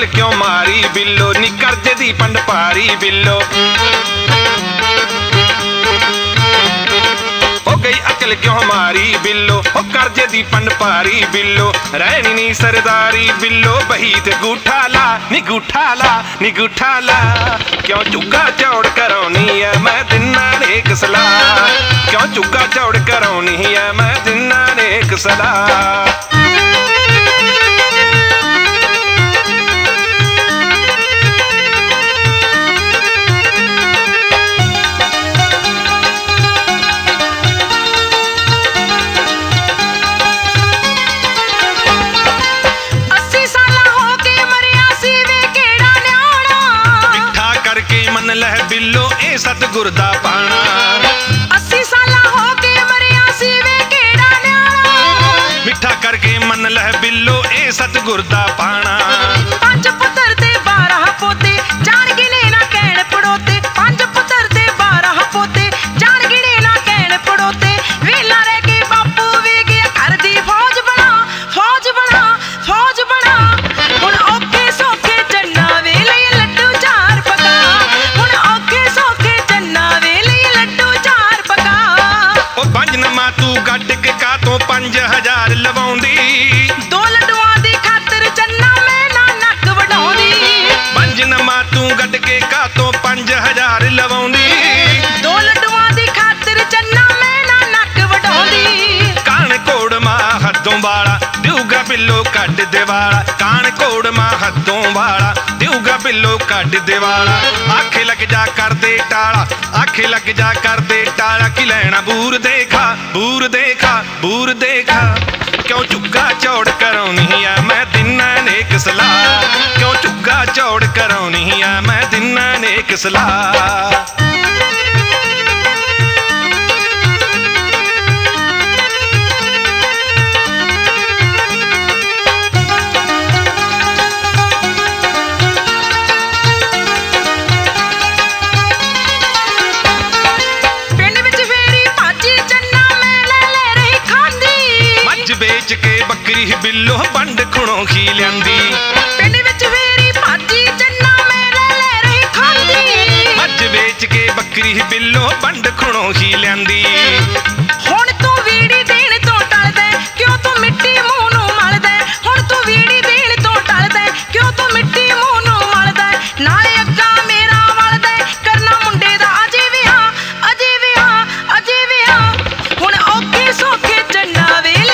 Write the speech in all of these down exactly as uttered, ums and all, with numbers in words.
अकल क्यों मारी बिल्लो नी करजे दी पंड पारी बिल्लो गई अकल क्यों मारी बिल्लो ओ करजे दी पंड पारी बिल्लो रहनी नी सरदारी बिल्लो बही ते गूठा ला नी गूठा ला नी गूठा ला क्यों चुग्गा चौड़ करौनी है मैं दिना ने एक सलाह क्यों चुग्गा चौड़ करौनी है मैं दिना ने एक सलाह बिल्लो ए सतगुर दा पाना अस्सी साला हो के मरिया सी वे केड़ा न्याणा मिठा करके मन लह बिल्लो ए सतगुर दा पाना पंज पुत्र ते बारह पोते जान गिने ना कहण पड़ोते पंज पुत्र ते बारह पोते जान गिने ना कहण पड़ोते वेला रह के बापू वे गया घर दी फौज बना फौज बना फौज बना हुण औखे सौखे जन्ना वेले लड्डू चार पका तू गड्ड के का तो पंज हजार लवाउंदी दो लड्डुआं दी खातर चन्ना मैं ना नक वढाउंदी पंज नमा तू गड्ड के का तो पंज हजार लवाउंदी दो लड्डुआं दी खातर चन्ना मैं ना नक वढाउंदी कान कोड़ मां हद्दों वाला देऊगा बिल्लो कड्ड देवाला कान कोड़ मां हद्दों वाला देऊगा बिल्लो कड्ड देवाला आखे लग जा कर दे टाला आखे लग जा कर दे टाला कि लैना बूर देखा बूर देखा बूर देखा क्यों चुग्गा चौड़ करौनी है मैं दिना नेक सलाह क्यों चुग्गा चौड़ करौनी है मैं दिना नेक सलाह बेच के बकरी बिल्लो बंड खुणों खी लियांदी पिंड विच फेरी भाजी चन्ना मैं ले ले रही खांदी मज बेच के बकरी बिल्लो बंड खुणों खी लियांदी हुण तू वीड़ी देण तो टलदे क्यों तू मिट्टी मूंह नूं मलदे हुण तू वीड़ी देण तो टलदे क्यों तू मिट्टी मूंह नूं मलदे नाले अग्गा मेरा वलदे करना मुंडे दा अजे विआह अजे विआह अजे विआह हुण औखे सौखे चन्ना वेले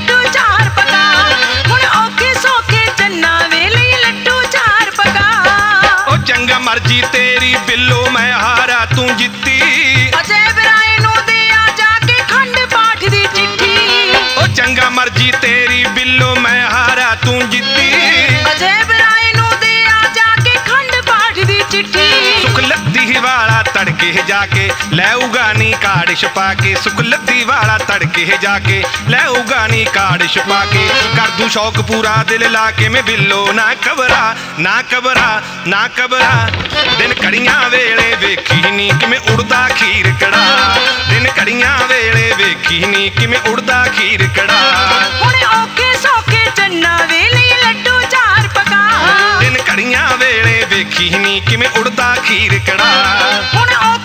मर्जी तेरी बिल्लो मैं हारा तू जित्ती अजय बिराए नू दे आ जाके खंड पाठ दी चिट्ठी ओ चंगा मर्जी तेरी बिल्लो मैं हारा तू जित्ती अजय बिराए नू दे आ जाके खंड पाठ दी चिट्ठी सुख लद्दी वाला तड़के जाके ले उगानी काड़ छपा के सुख लद्दी वाला तड़के जाके ले उगानी काड़ छपा के कर दूं शौक पूरा दिल लाके मैं बिल्लो ना कबरा ना कबरा ना कबरा दिन कड़ियां वेले वेखी नी किवें उड़दा खीर कड़ा दिन कड़ियां वेले वेखी नी किवें उड़दा खीर कड़ा हुण औखे सौखे चन्ना वेले लड्डू चार पका दिन कड़ियां वेले वेखी नी किवें उड़दा खीर कड़ा हुण